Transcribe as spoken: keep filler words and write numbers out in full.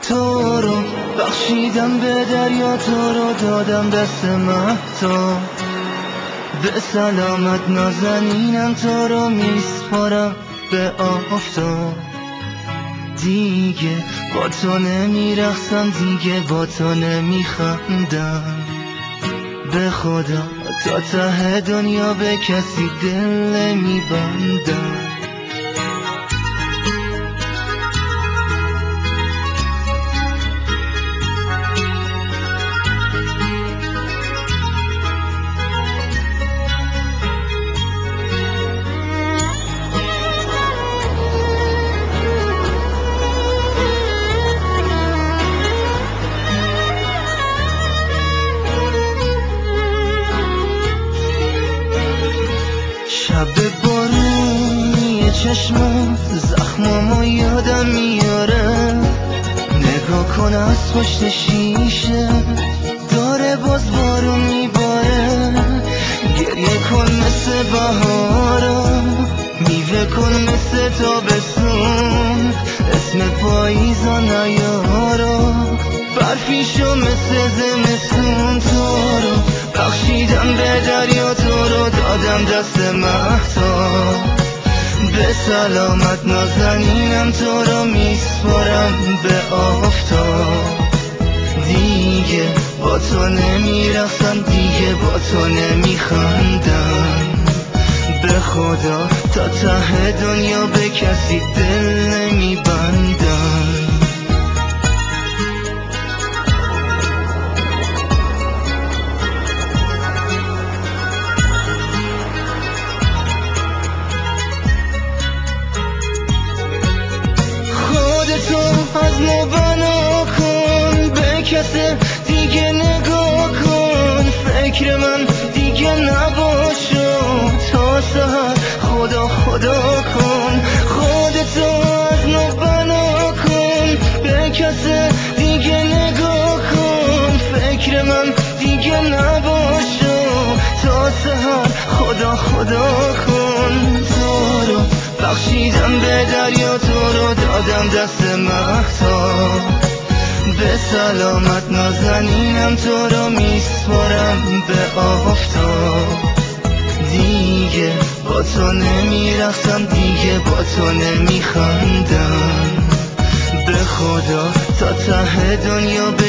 تو رو بخشیدم به دریا، تو رو دادم دست مهتاب. به سلامت نازنینم، تو رو میسپارم به آفتاب. دیگه با تو نمیرقصم، دیگه با تو نمیخندم. به خدا تا ته دنیا به کسی دل نمیبندم. شب بارونی چشمم زخمامو یادم میاره. نگاه کن از پشت شیشه داره باز بارون میباره. گریه کن مثل بهارا، میوه کن مثل تابستون. اسم پاییزا نیارا، برفیشو مثل زمستون. تو رو بخشیدم به دریا، تو رو دادم دست مهتاب. به سلامت نازنینم، تو رو میسپارم به آفتاب. دیگه با تو نمیرقصم، دیگه با تو نمیخندم. به خدا تا ته دنیا به کسی دل نمیبندم. خودتو از نو بنا کن، به کس دیگه نگاه کن. فکر من دیگه نباشو تا سحر، خدا خدا کن. خودتو از نو بنا کن، به کس دیگه نگاه کن. فکر من دیگه نباشو تا سحر، خدا خدا کن. تو رو بخشیدم به دریا، تو رو دادم دست مهتاب. به سلامت نازنینم، تو رو میسپارم به آفتاب. دیگه با تو نمیرقصم، دیگه با تو نمیخندم. به خدا تا ته دنیا به